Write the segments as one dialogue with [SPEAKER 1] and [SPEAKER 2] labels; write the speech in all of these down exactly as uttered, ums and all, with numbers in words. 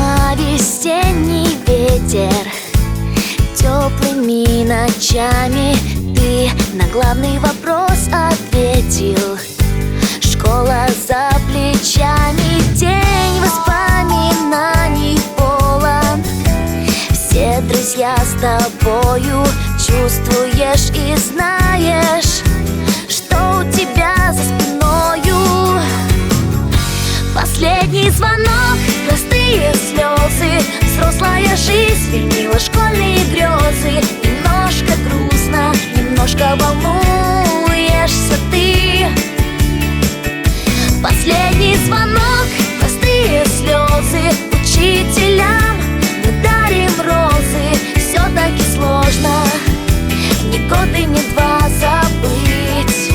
[SPEAKER 1] зима, весенний ветер, теплыми ночами ты на главный вопрос ответил. Школа за плечами, день воспоминаний полон. Все друзья с тобою, чувствуешь и знаешь, что у тебя за спиною. Последний звонок, простые слезы, взрослая жизнь сменила школьные грезы. Немножко грустно, немножко волнуешься ты. Последний звонок, простые слезы, учителям мы дарим розы. Все-таки сложно ни год и ни два забыть.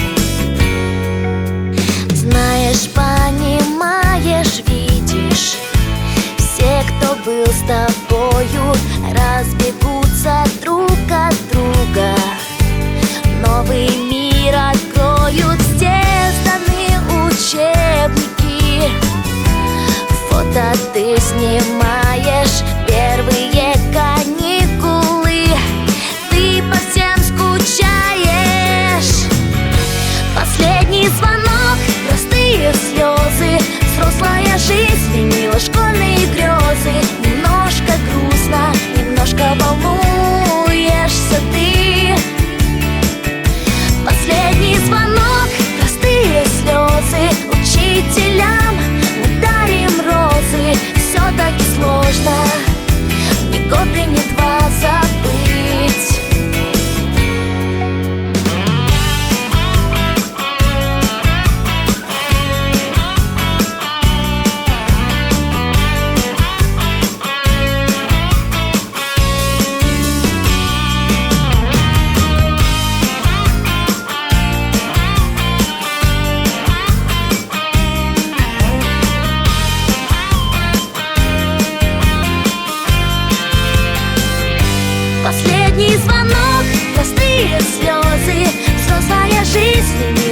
[SPEAKER 1] Знаешь, понимаешь, видишь, все, кто был с тобою, разбегутся друг от друга. Новый мир откроют, здесь даны учебники. Фото ты снимаешь, первые каникулы, ты по всем скучаешь. Последний звонок, простые слезы, взрослая жизнь сменила школьные грезы. Немножко грустно, немножко волнуешься ты. Последний звонок, простые слезы, учителям мы дарим розы. Все-таки сложно ни год и ни два забыть. Последний звонок, простые слезы, взрослая жизнь.